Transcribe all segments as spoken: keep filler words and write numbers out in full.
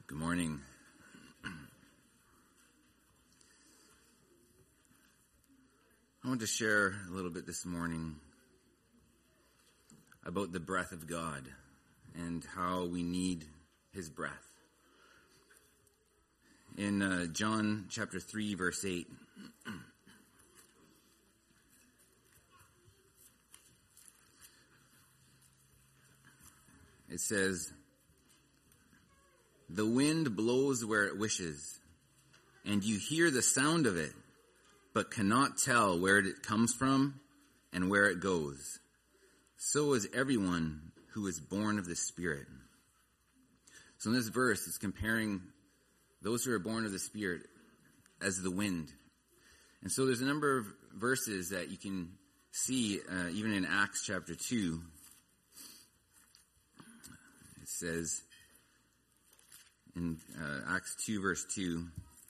Good morning. I want to share a little bit this morning about the breath of God and how we need His breath. In uh, John chapter three, verse eight, it says, "The wind blows where it wishes, and you hear the sound of it, but cannot tell where it comes from and where it goes. So is everyone who is born of the Spirit." So in this verse, it's comparing those who are born of the Spirit as the wind. And so there's a number of verses that you can see, uh, even in Acts chapter two. It says in uh, Acts two, verse two,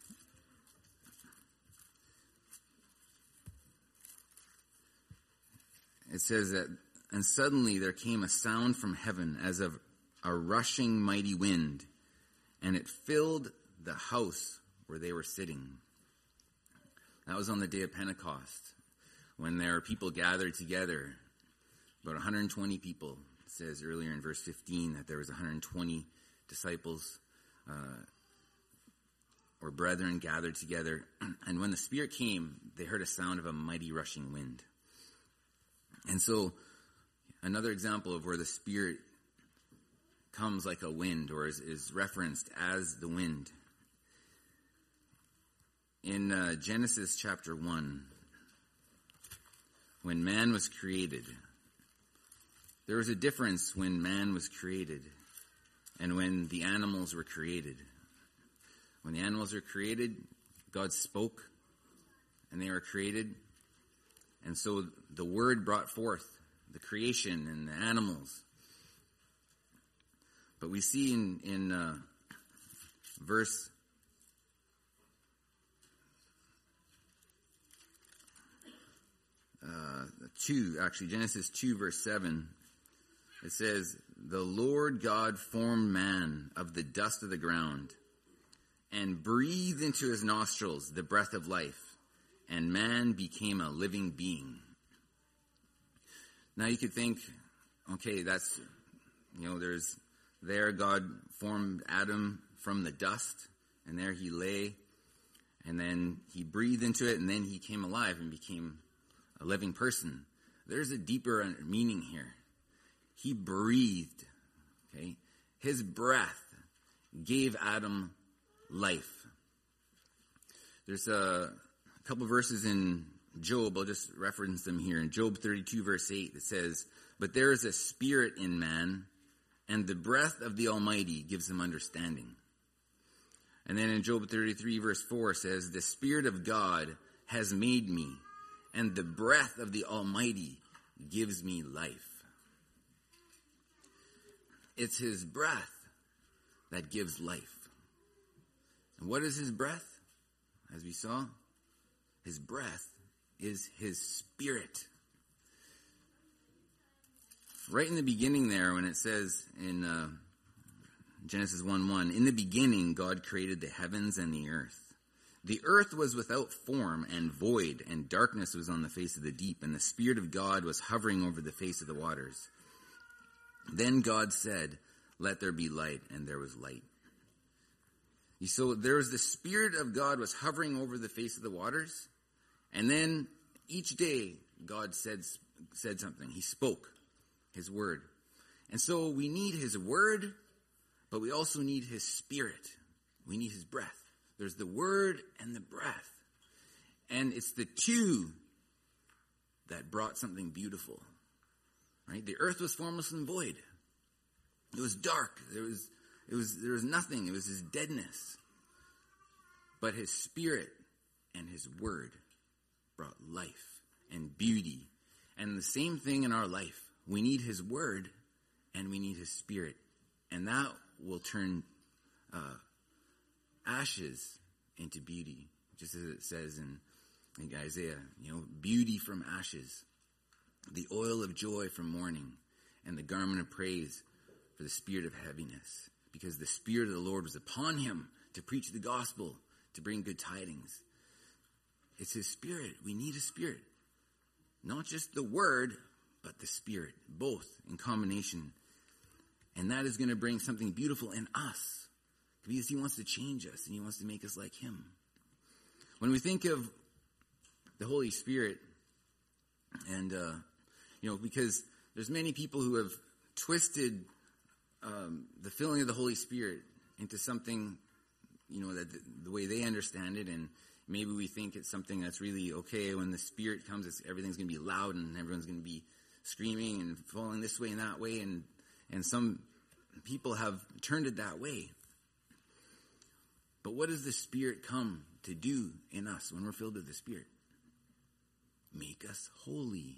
it says that, "And suddenly there came a sound from heaven as of a rushing mighty wind, and it filled the house where they were sitting." That was on the day of Pentecost, when there were people gathered together, about one hundred twenty people. It says earlier in verse fifteen that there was one hundred twenty disciples uh, or brethren gathered together. And when the Spirit came, they heard a sound of a mighty rushing wind. And so, another example of where the Spirit comes like a wind, or is, is referenced as the wind. In uh, Genesis chapter one, when man was created, there was a difference when man was created and when the animals were created. When the animals were created, God spoke, and they were created. And so the Word brought forth the creation and the animals. But we see in, in uh, verse uh, two, actually Genesis two, verse seven, it says, "The Lord God formed man of the dust of the ground and breathed into his nostrils the breath of life, and man became a living being." Now you could think, okay, that's, you know, there's, there God formed Adam from the dust, and there he lay, and then he breathed into it, and then he came alive and became a living person. There's a deeper meaning here. He breathed, okay? His breath gave Adam life. There's a A couple verses in Job, I'll just reference them here. In Job thirty-two, verse eight, it says, "But there is a spirit in man, and the breath of the Almighty gives him understanding." And then in Job thirty-three, verse four, it says, "The Spirit of God has made me, and the breath of the Almighty gives me life." It's His breath that gives life. And what is His breath? As we saw, His breath is His Spirit. Right in the beginning there, when it says in uh, Genesis one one, "In the beginning God created the heavens and the earth. The earth was without form and void, and darkness was on the face of the deep, and the Spirit of God was hovering over the face of the waters. Then God said, 'Let there be light,' and there was light." So there was the Spirit of God was hovering over the face of the waters. And then each day God said, said something. He spoke His word. And so we need His word, but we also need His Spirit. We need His breath. There's the word and the breath. And it's the two that brought something beautiful. Right? The earth was formless and void. It was dark. There was It was, there was nothing. It was His deadness. But His Spirit and His Word brought life and beauty. And the same thing in our life. We need His Word and we need His Spirit. And that will turn uh, ashes into beauty. Just as it says in, in Isaiah, you know, beauty from ashes. The oil of joy from mourning, and the garment of praise for the spirit of heaviness. because the Spirit of the Lord was upon him to preach the gospel, to bring good tidings. It's his Spirit. We need his Spirit. Not just the word, but the Spirit, both in combination. And that is going to bring something beautiful in us, because he wants to change us and he wants to make us like him. When we think of the Holy Spirit, and, uh, you know, because there's many people who have twisted um, the filling of the Holy Spirit into something, you know, that the, the way they understand it, and maybe we think it's something that's really okay. When the Spirit comes, it's, everything's going to be loud and everyone's going to be screaming and falling this way and that way, and and some people have turned it that way. But what does the Spirit come to do in us when we're filled with the Spirit? Make us holy.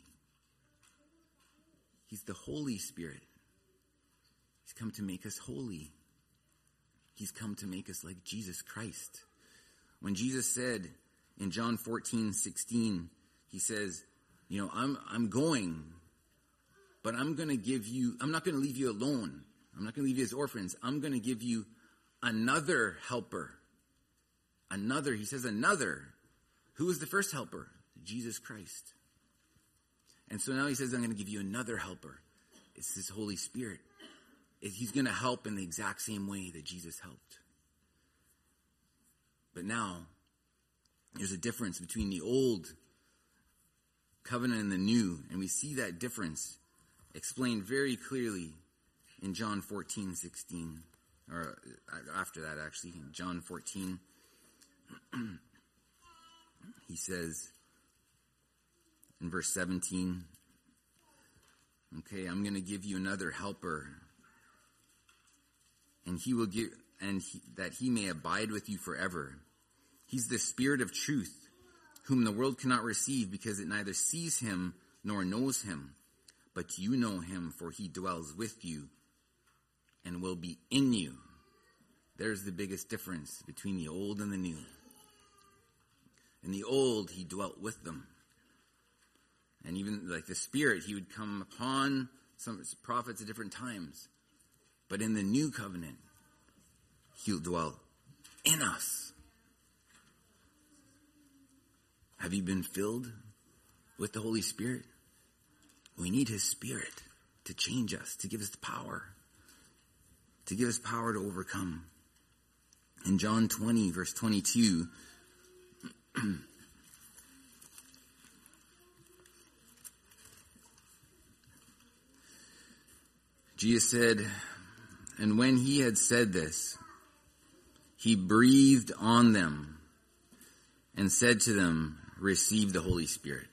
He's the Holy Spirit. He's come to make us holy. He's come to make us like Jesus Christ. When Jesus said in John fourteen sixteen, he says, you know, I'm I'm going, but I'm going to give you, I'm not going to leave you alone. I'm not going to leave you as orphans. I'm going to give you another helper. Another, he says another. Who was the first helper? Jesus Christ. And so now he says, I'm going to give you another helper. It's his Holy Spirit. He's going to help in the exact same way that Jesus helped. But now, there's a difference between the old covenant and the new. And we see that difference explained very clearly in John fourteen sixteen. Or after that, actually, in John fourteen. He says in verse seventeen, okay, I'm going to give you another helper, and he will give, and he, that he may abide with you forever. He's the Spirit of truth, whom the world cannot receive, because it neither sees him nor knows him. But you know him, for he dwells with you and will be in you. There's the biggest difference between the old and the new. In the old, he dwelt with them. And even like the Spirit, he would come upon some prophets at different times. But in the new covenant, he'll dwell in us. Have you been filled with the Holy Spirit? We need his Spirit to change us, to give us the power, to give us power to overcome. In John twenty, verse twenty-two, Jesus said, and when he had said this, he breathed on them and said to them, receive the Holy Spirit.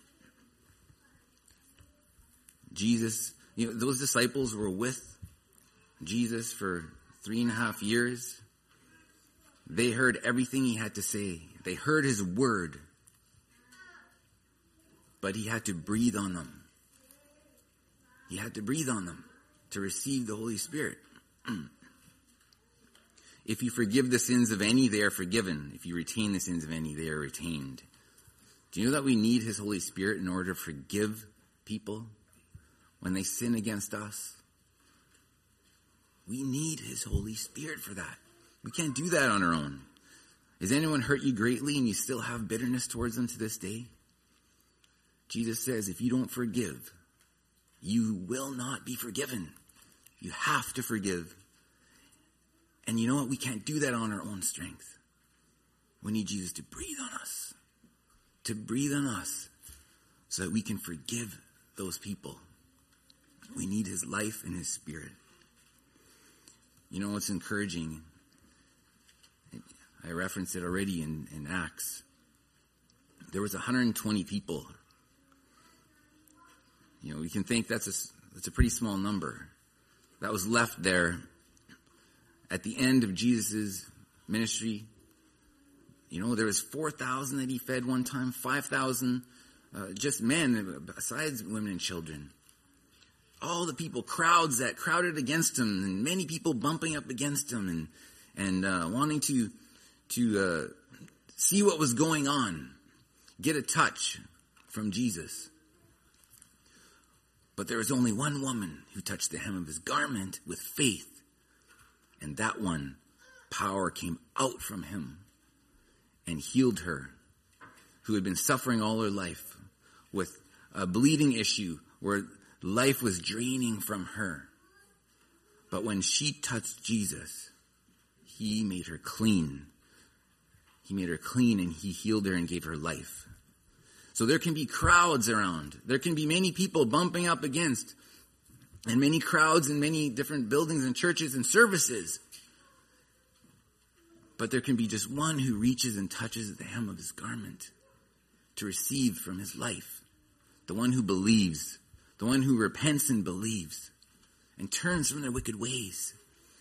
Jesus, you know, those disciples were with Jesus for three and a half years. They heard everything he had to say. They heard his word. But he had to breathe on them. He had to breathe on them to receive the Holy Spirit. If you forgive the sins of any, they are forgiven. If you retain the sins of any, they are retained. Do you know that we need his Holy Spirit in order to forgive people when they sin against us? We need his Holy Spirit for that. We can't do that on our own. Has anyone hurt you greatly and you still have bitterness towards them to this day? Jesus says, if you don't forgive, you will not be forgiven. You have to forgive. And you know what? We can't do that on our own strength. We need Jesus to breathe on us. To breathe on us so that we can forgive those people. We need his life and his Spirit. You know what's encouraging? I referenced it already in, in Acts. There was one hundred twenty people. You know, we can think that's a, that's a pretty small number. That was left there at the end of Jesus' ministry. You know, there was four thousand that he fed one time, five thousand uh, just men, besides women and children. All the people, crowds that crowded against him, and many people bumping up against him and and uh, wanting to to uh, see what was going on, get a touch from Jesus. But there was only one woman who touched the hem of his garment with faith. And that one, power came out from him and healed her, who had been suffering all her life with a bleeding issue where life was draining from her. But when she touched Jesus, he made her clean. He made her clean and he healed her and gave her life. So there can be crowds around. There can be many people bumping up against, and many crowds in many different buildings and churches and services. But there can be just one who reaches and touches the hem of his garment to receive from his life. The one who believes. The one who repents and believes and turns from their wicked ways.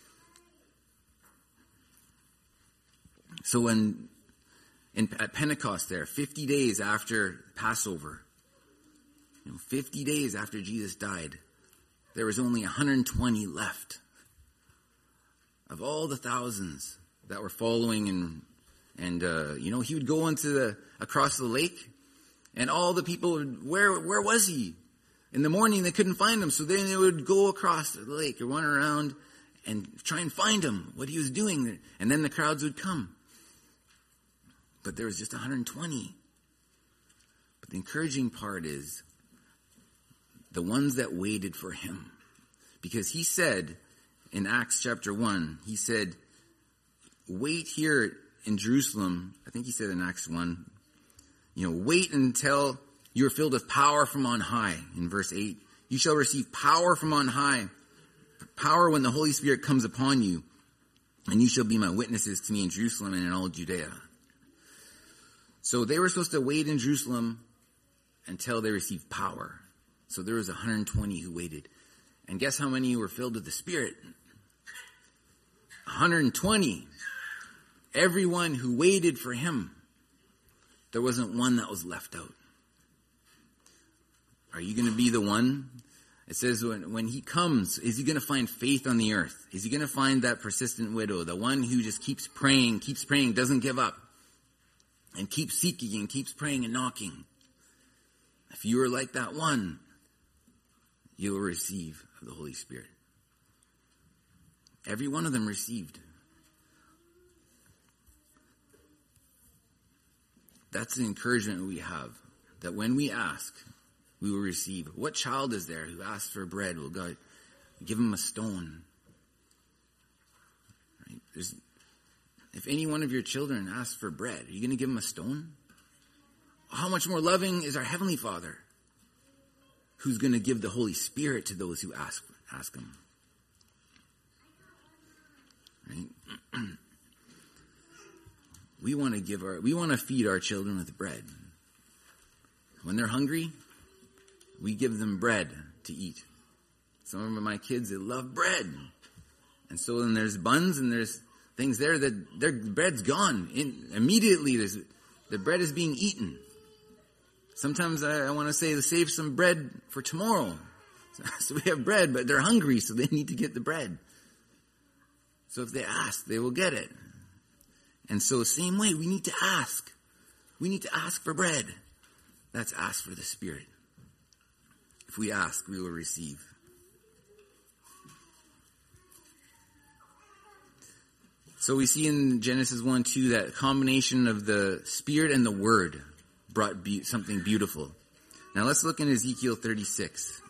So when in, at Pentecost there, fifty days after Passover, you know, fifty days after Jesus died, there was only one hundred twenty left of all the thousands that were following. And, and uh, you know, he would go into the, across the lake, and all the people would, where, where was he? In the morning, they couldn't find him, so then they would go across the lake or run around and try and find him, what he was doing. And then the crowds would come. But there was just one hundred twenty. But the encouraging part is the ones that waited for him. Because he said in Acts chapter one, he said, wait here in Jerusalem. I think he said in Acts one, you know, wait until you are filled with power from on high. In verse eight, you shall receive power from on high. Power when the Holy Spirit comes upon you. And you shall be my witnesses to me in Jerusalem and in all Judea. So they were supposed to wait in Jerusalem until they received power. So there was one hundred twenty who waited. And guess how many were filled with the Spirit? one hundred twenty. Everyone who waited for him. There wasn't one that was left out. Are you going to be the one? It says when, when he comes, is he going to find faith on the earth? Is he going to find that persistent widow, the one who just keeps praying, keeps praying, doesn't give up, and keeps seeking and keeps praying and knocking? If you are like that one, you will receive the Holy Spirit. Every one of them received. That's the encouragement we have, that when we ask, we will receive. What child is there who asks for bread? Will God give him a stone? Right? There's, if any one of your children asks for bread, are you going to give him a stone? How much more loving is our Heavenly Father, who's going to give the Holy Spirit to those who ask, ask him? Right? We want to give our, we want to feed our children with bread. When they're hungry, we give them bread to eat. Some of my kids, they love bread. And so then there's buns and there's things there that their bread's gone. In, immediately there's, the bread is being eaten. Sometimes I, I want to say to save some bread for tomorrow. So, so we have bread, but they're hungry, so they need to get the bread. So if they ask, they will get it. And so same way, we need to ask. We need to ask for bread. That's ask for the Spirit. If we ask, we will receive. So we see in Genesis one two that combination of the Spirit and the Word brought be- something beautiful. Now let's look in Ezekiel thirty-six.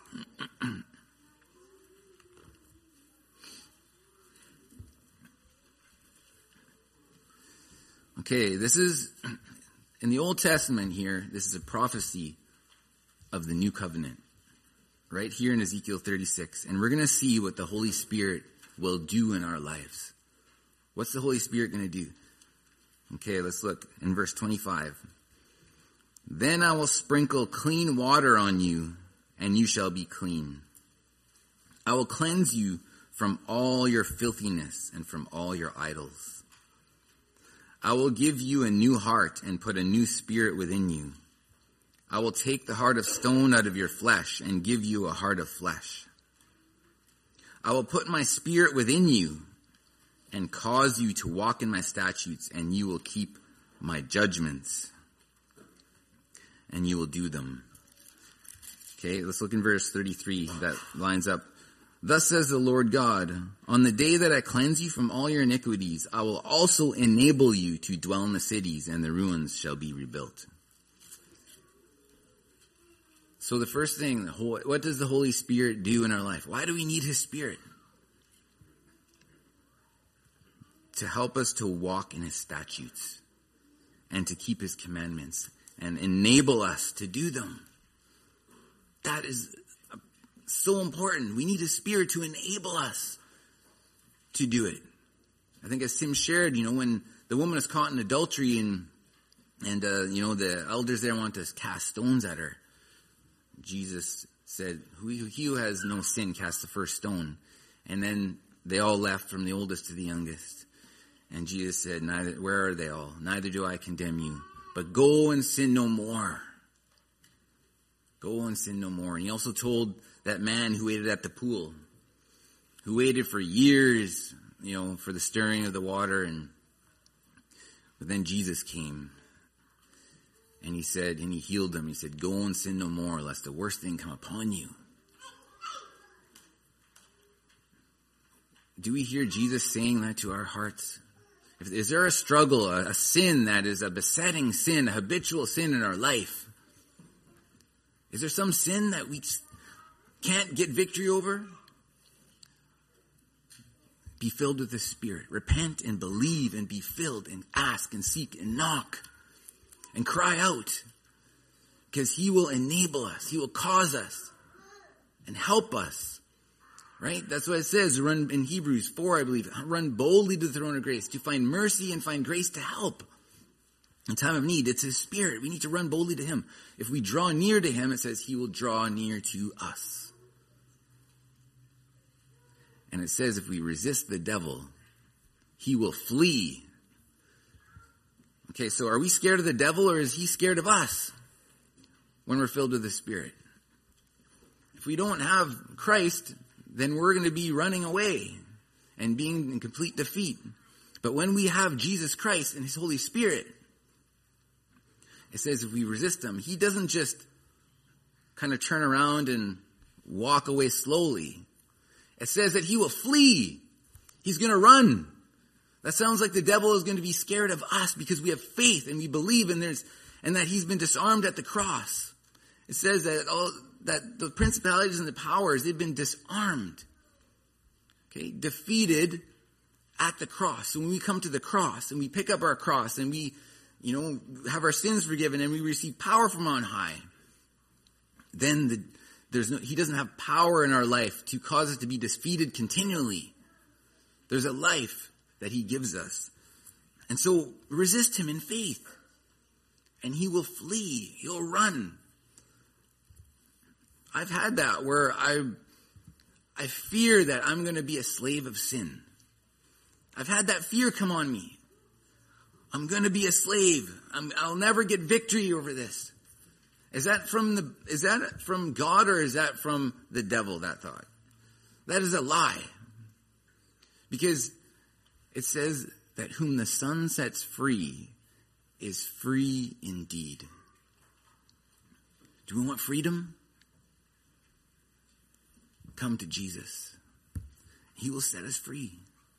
Okay, this is, in the Old Testament here, this is a prophecy of the new covenant. Right here in Ezekiel thirty-six. And we're going to see what the Holy Spirit will do in our lives. What's the Holy Spirit going to do? Okay, let's look in verse twenty-five. Then I will sprinkle clean water on you, and you shall be clean. I will cleanse you from all your filthiness and from all your idols. I will give you a new heart and put a new spirit within you. I will take the heart of stone out of your flesh and give you a heart of flesh. I will put my spirit within you and cause you to walk in my statutes, and you will keep my judgments, and you will do them. Okay, let's look in verse thirty-three. That lines up Thus says the Lord God, on the day that I cleanse you from all your iniquities, I will also enable you to dwell in the cities, and the ruins shall be rebuilt. So the first thing, what does the Holy Spirit do in our life? Why do we need His Spirit? To help us to walk in His statutes and to keep His commandments and enable us to do them. That is so important. We need His Spirit to enable us to do it. I think as Tim shared, you know, when the woman is caught in adultery and, and uh, you know, the elders there want to cast stones at her, Jesus said, he who has no sin cast the first stone. And then they all left from the oldest to the youngest. And Jesus said, "Neither, where are they all? Neither do I condemn you. But go and sin no more." Go and sin no more. And he also told that man who waited at the pool, who waited for years, you know, for the stirring of the water. And but then Jesus came. And he said, and he healed them. He said, go and sin no more, lest the worst thing come upon you. Do we hear Jesus saying that to our hearts? If, is there a struggle, a, a sin that is a besetting sin, a habitual sin in our life? Is there some sin that we can't get victory over? Be filled with the Spirit. Repent and believe and be filled and ask and seek and knock. And cry out, because He will enable us. He will cause us and help us, right? That's what it says. Run in Hebrews four, I believe. Run boldly to the throne of grace to find mercy and find grace to help in time of need. It's His Spirit. We need to run boldly to Him. If we draw near to Him, it says He will draw near to us. And it says if we resist the devil, he will flee. Okay, so are we scared of the devil, or is he scared of us when we're filled with the Spirit? If we don't have Christ, then we're going to be running away and being in complete defeat. But when we have Jesus Christ and His Holy Spirit, it says if we resist Him, He doesn't just kind of turn around and walk away slowly. It says that He will flee. He's going to run. That sounds like the devil is going to be scared of us because we have faith and we believe and there's and that He's been disarmed at the cross. It says that all that the principalities and the powers, they've been disarmed. Okay, defeated at the cross. So when we come to the cross and we pick up our cross and we, you know, have our sins forgiven and we receive power from on high, then the, there's no, He doesn't have power in our life to cause us to be defeated continually. There's a life that He gives us. And so resist Him in faith. And He will flee. He'll run. I've had that where I I fear that I'm going to be a slave of sin. I've had that fear come on me. I'm going to be a slave. I'm, I'll never get victory over this. Is that from the is that from God, or is that from the devil, that thought? That is a lie. Because it says that whom the Son sets free is free indeed. Do we want freedom? Come to Jesus. He will set us free.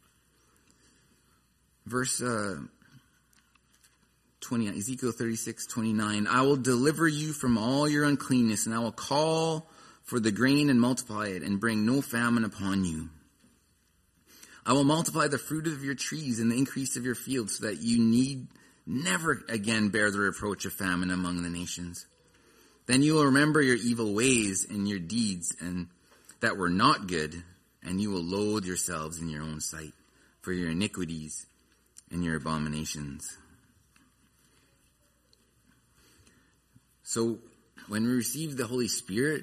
Verse uh, twenty, Ezekiel thirty-six, twenty-nine. I will deliver you from all your uncleanness, and I will call for the grain and multiply it, and bring no famine upon you. I will multiply the fruit of your trees and the increase of your fields, so that you need never again bear the reproach of famine among the nations. Then you will remember your evil ways and your deeds, and that were not good, and you will loathe yourselves in your own sight for your iniquities and your abominations. So when we receive the Holy Spirit,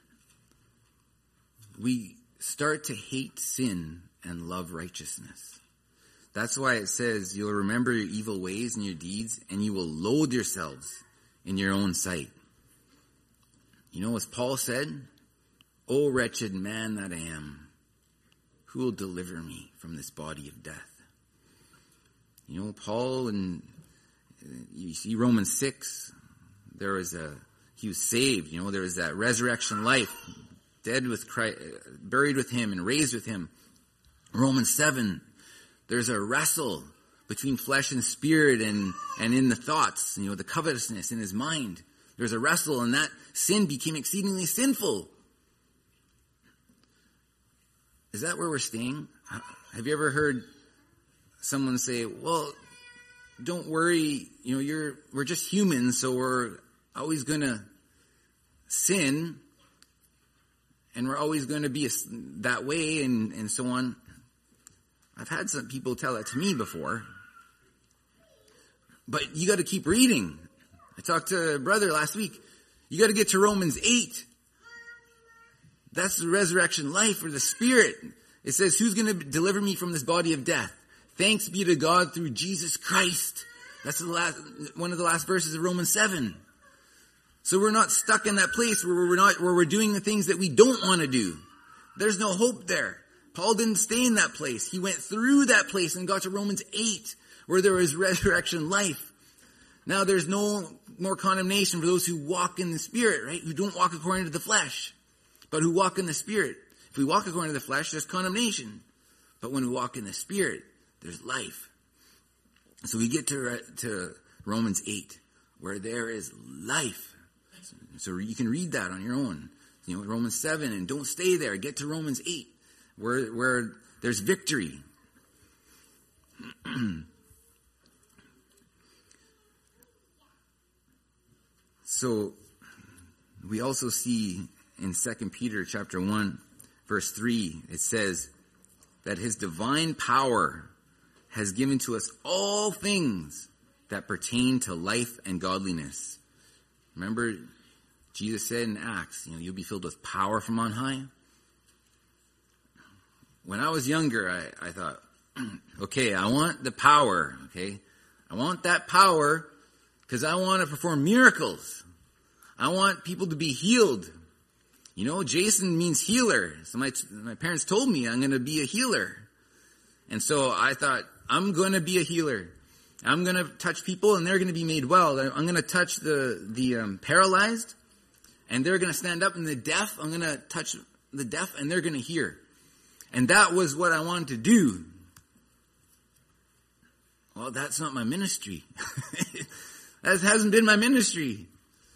we start to hate sin and love righteousness. That's why it says you'll remember your evil ways and your deeds, and you will loathe yourselves in your own sight. You know, as Paul said, O wretched man that I am, who will deliver me from this body of death? You know, Paul, and you see Romans six, there was a, he was saved, you know, there was that resurrection life. dead with Christ, buried with him and raised with him. Romans seven, there's a wrestle between flesh and spirit and, and in the thoughts, you know, the covetousness in his mind. There's a wrestle, and that sin became exceedingly sinful. Is that where we're staying? Have you ever heard someone say, well, don't worry, you know, you're, we're just humans, so we're always going to sin, and we're always going to be a, that way, and, and so on. I've had some people tell that to me before. But you got to keep reading. I talked to a brother last week. You got to get to Romans eight. That's the resurrection life or the Spirit. It says, who's going to deliver me from this body of death? Thanks be to God through Jesus Christ. That's the last, one of the last verses of Romans seven. So we're not stuck in that place where we're not, where we're doing the things that we don't want to do. There's no hope there. Paul didn't stay in that place. He went through that place and got to Romans eight, where there is resurrection life. Now there's no more condemnation for those who walk in the Spirit, right? Who don't walk according to the flesh, but who walk in the Spirit. If we walk according to the flesh, there's condemnation. But when we walk in the Spirit, there's life. So we get to, to Romans eight, where there is life. So you can read that on your own. You know, Romans seven, and don't stay there. Get to Romans eight, where, where there's victory. So we also see in Second Peter chapter one, verse three, it says that his divine power has given to us all things that pertain to life and godliness. Remember, Jesus said in Acts, you know, you'll be filled with power from on high. When I was younger, I, I thought, okay, I want the power, okay? I want that power because I want to perform miracles. I want people to be healed. You know, Jason means healer. So my, my parents told me I'm going to be a healer. And so I thought, I'm going to be a healer. I'm going to touch people and they're going to be made well. I'm going to touch the, the um, paralyzed and they're going to stand up, and the deaf, I'm going to touch the deaf and they're going to hear. And that was what I wanted to do. Well, that's not my ministry. That hasn't been my ministry.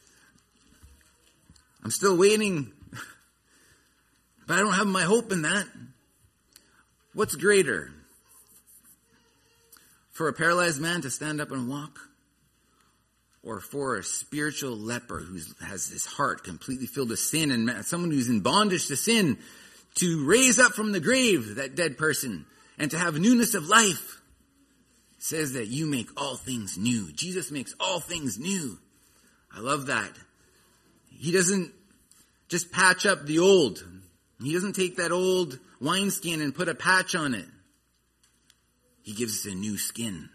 I'm still waiting. But I don't have my hope in that. What's greater? For a paralyzed man to stand up and walk? Or for a spiritual leper who has his heart completely filled with sin, and someone who's in bondage to sin, to raise up from the grave that dead person and to have newness of life? It says that you make all things new. Jesus makes all things new. I love that. He doesn't just patch up the old. He doesn't take that old wineskin and put a patch on it. He gives us a new skin.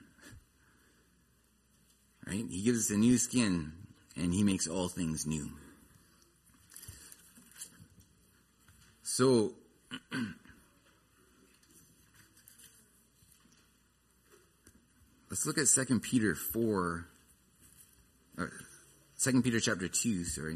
Right? He gives us a new skin, and he makes all things new. So, let's look at Second Peter four, or Second Peter chapter two, sorry.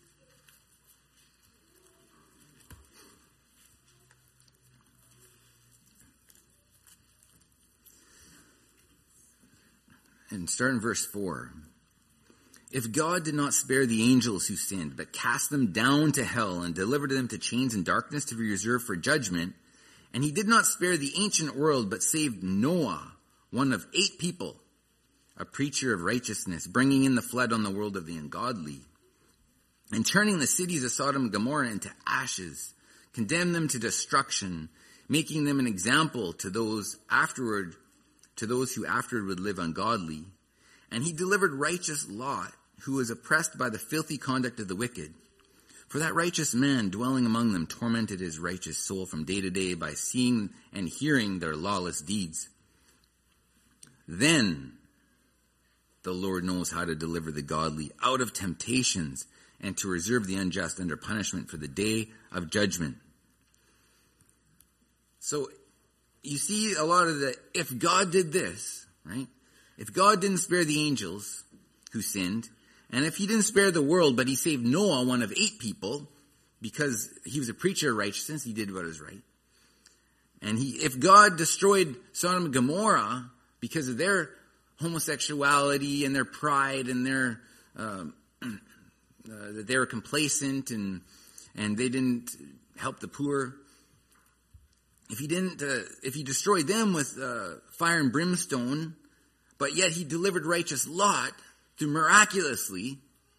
And start in verse four. If God did not spare the angels who sinned, but cast them down to hell and delivered them to chains and darkness to be reserved for judgment, and he did not spare the ancient world, but saved Noah, one of eight people, a preacher of righteousness, bringing in the flood on the world of the ungodly, and turning the cities of Sodom and Gomorrah into ashes, condemned them to destruction, making them an example to those afterward to those who afterward would live ungodly. And he delivered righteous Lot, who was oppressed by the filthy conduct of the wicked. For that righteous man dwelling among them tormented his righteous soul from day to day by seeing and hearing their lawless deeds. Then the Lord knows how to deliver the godly out of temptations and to reserve the unjust under punishment for the day of judgment. So you see a lot of the, if God did this, right? If God didn't spare the angels who sinned, and if he didn't spare the world, but he saved Noah, one of eight people, because he was a preacher of righteousness, he did what was right. And he, if God destroyed Sodom and Gomorrah because of their homosexuality and their pride and their um, uh, that they were complacent and and they didn't help the poor, if he didn't, uh, if he destroyed them with uh, fire and brimstone, but yet he delivered righteous Lot to miraculously,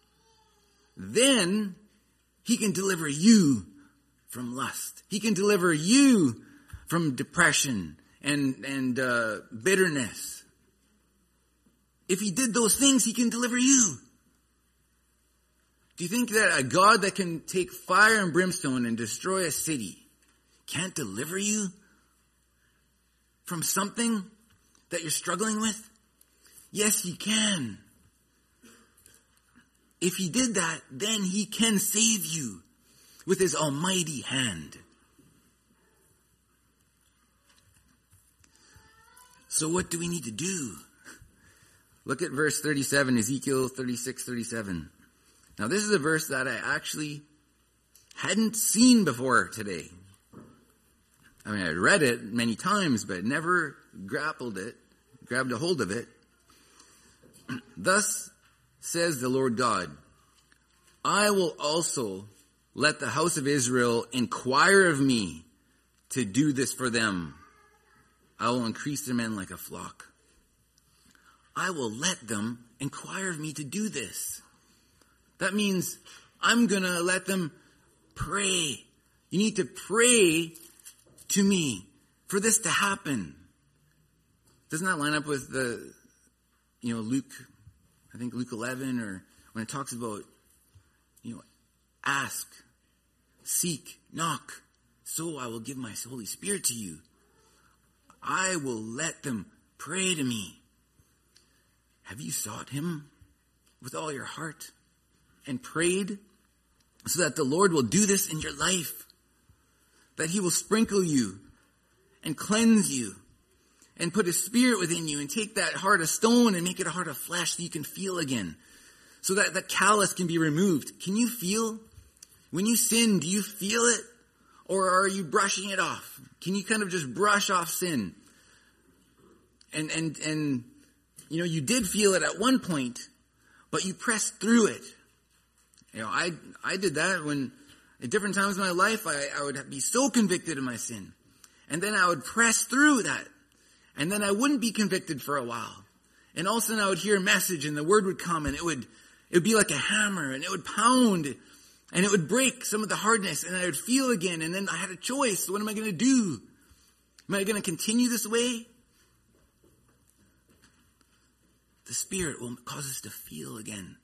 then he can deliver you from lust. He can deliver you from depression and and uh, bitterness. If he did those things, he can deliver you. Do you think that a God that can take fire and brimstone and destroy a city can't deliver you from something that you're struggling with? Yes, he can. If he did that, then he can save you with his almighty hand. So what do we need to do? Look at verse thirty-seven, Ezekiel thirty-six, thirty-seven. Now this is a verse that I actually hadn't seen before today. I mean, I read it many times, but never grappled it, grabbed a hold of it. Thus says the Lord God, I will also let the house of Israel inquire of me to do this for them. I will increase their men like a flock. I will let them inquire of me to do this. That means I'm going to let them pray. You need to pray to me for this to happen. Doesn't that line up with the, you know, Luke, I think Luke eleven, or when it talks about, you know, ask, seek, knock, so I will give my Holy Spirit to you. I will let them pray to me. Have you sought him with all your heart and prayed so that the Lord will do this in your life? That he will sprinkle you and cleanse you and put his spirit within you and take that heart of stone and make it a heart of flesh so you can feel again. So that the callous can be removed. Can you feel? When you sin, do you feel it? Or are you brushing it off? Can you kind of just brush off sin? And, and, and, you know, you did feel it at one point, but you pressed through it. You know, I, I did that when, at different times in my life, I, I would be so convicted of my sin. And then I would press through that. And then I wouldn't be convicted for a while. And all of a sudden I would hear a message and the word would come and it would, it would be like a hammer and it would pound and it would break some of the hardness and I would feel again. And then I had a choice. What am I going to do? Am I going to continue this way? The Spirit will cause us to feel again.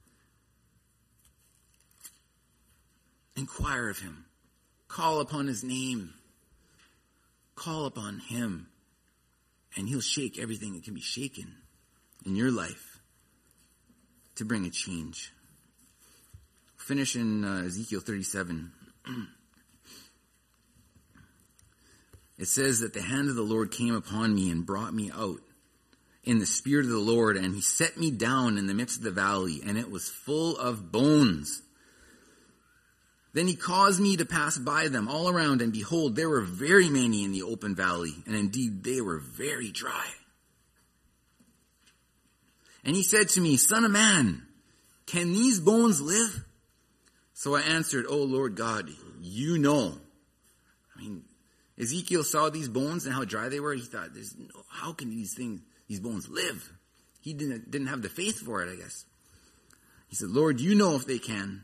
Inquire of him. Call upon his name. Call upon him. And he'll shake everything that can be shaken in your life to bring a change. Finish in uh, Ezekiel thirty-seven. It says that the hand of the Lord came upon me and brought me out in the spirit of the Lord, and he set me down in the midst of the valley, and it was full of bones. Then he caused me to pass by them all around, and behold, there were very many in the open valley, and indeed they were very dry. And he said to me, Son of man, can these bones live? So I answered, O Lord God, you know. I mean, Ezekiel saw these bones and how dry they were. He thought, "There's no, how can these things, these bones live?" He didn't, didn't have the faith for it, I guess. He said, Lord, you know if they can.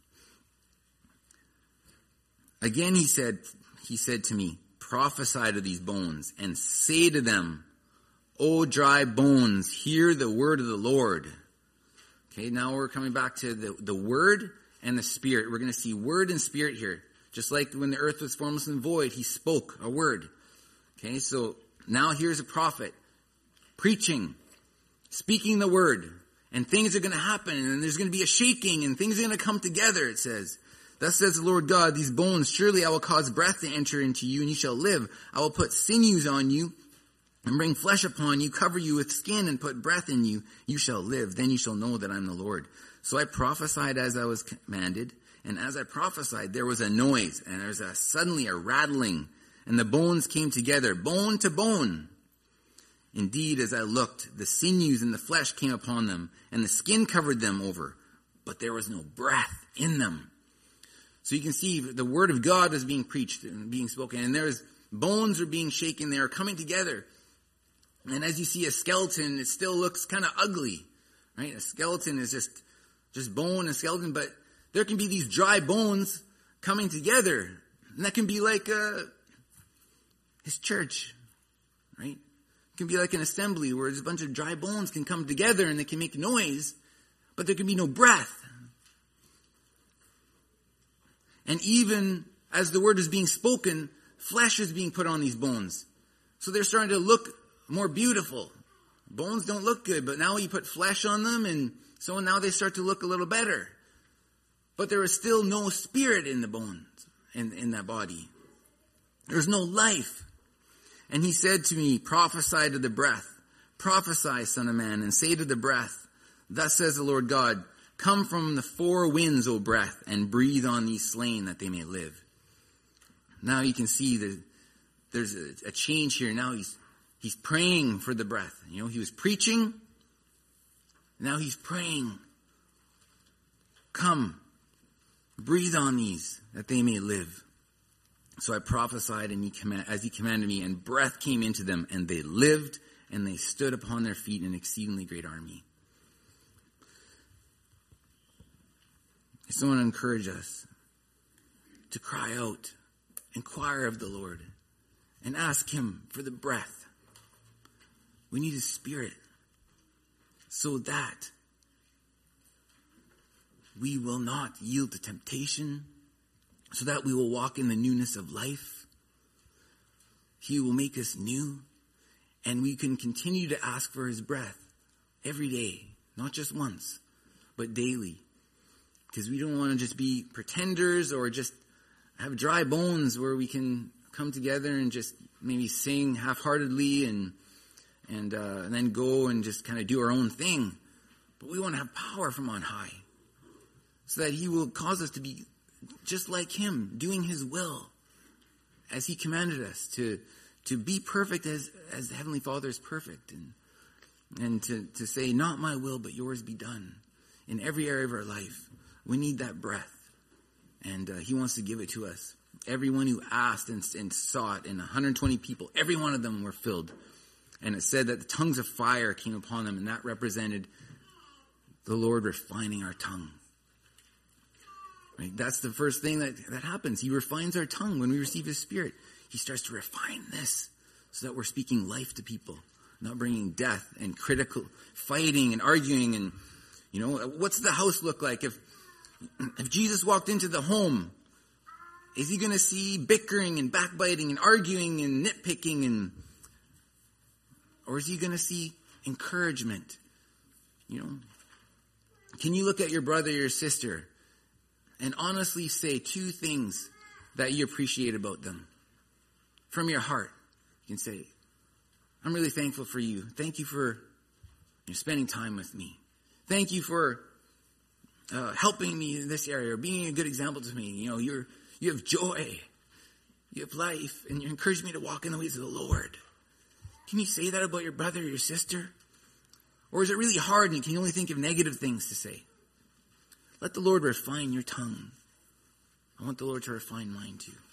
Again, he said, he said to me, prophesy to these bones and say to them, O dry bones, hear the word of the Lord. Okay, now we're coming back to the, the word and the spirit. We're going to see word and spirit here. Just like when the earth was formless and void, he spoke a word. Okay, so now here's a prophet preaching, speaking the word, and things are going to happen, and there's going to be a shaking, and things are going to come together, it says. Thus says the Lord God, these bones, surely I will cause breath to enter into you, and you shall live. I will put sinews on you, and bring flesh upon you, cover you with skin, and put breath in you. You shall live. Then you shall know that I am the Lord. So I prophesied as I was commanded, And as I prophesied, there was a noise, and there was a, suddenly a rattling, and the bones came together, bone to bone. Indeed, as I looked, the sinews and the flesh came upon them, and the skin covered them over, but there was no breath in them. So you can see the word of God was being preached and being spoken, and there's bones were being shaken, they were coming together. And as you see a skeleton, it still looks kind of ugly, right? A skeleton is just, just bone and skeleton, but there can be these dry bones coming together, and that can be like uh, his church, right? It can be like an assembly where there's a bunch of dry bones can come together and they can make noise, but there can be no breath. And even as the word is being spoken, flesh is being put on these bones. So they're starting to look more beautiful. Bones don't look good, but now you put flesh on them, and so now they start to look a little better. But there is still no spirit in the bones, in, in that body. There's no life. And he said to me, prophesy to the breath. Prophesy, son of man, and say to the breath, thus says the Lord God, come from the four winds, O breath, and breathe on these slain that they may live. Now you can see that there's a, a change here. Now he's he's praying for the breath. You know, he was preaching. Now he's praying. Come, breathe on these that they may live. So I prophesied and he command, as he commanded me, and breath came into them, and they lived, and they stood upon their feet, an exceedingly great army. I just want to encourage us to cry out, inquire of the Lord, and ask him for the breath. We need his spirit so that we will not yield to temptation, so that we will walk in the newness of life. He will make us new, and we can continue to ask for his breath every day, not just once, but daily. Because we don't want to just be pretenders or just have dry bones where we can come together and just maybe sing half-heartedly and and, uh, and then go and just kind of do our own thing. But we want to have power from on high so that he will cause us to be just like him, doing his will as he commanded us to to be perfect as, as the Heavenly Father is perfect, and and to, to say, not my will, but yours be done in every area of our life. We need that breath, and uh, he wants to give it to us. Everyone who asked and, and sought, and one hundred twenty people, every one of them were filled. And it said that the tongues of fire came upon them, and that represented the Lord refining our tongue. Right? That's the first thing that, that happens. He refines our tongue when we receive his spirit. He starts to refine this so that we're speaking life to people, not bringing death and critical fighting and arguing. And, you know, what's the house look like? If, if Jesus walked into the home, is he going to see bickering and backbiting and arguing and nitpicking, and or is he going to see encouragement? You know, can you look at your brother or your sister and honestly say two things that you appreciate about them from your heart? You can say, I'm really thankful for you. Thank you for you know, spending time with me. Thank you for uh, helping me in this area, or being a good example to me. You know, you're you have joy, you have life, and you encourage me to walk in the ways of the Lord. Can you say that about your brother or your sister? Or is it really hard and you can only think of negative things to say? Let the Lord refine your tongue. I want the Lord to refine mine too.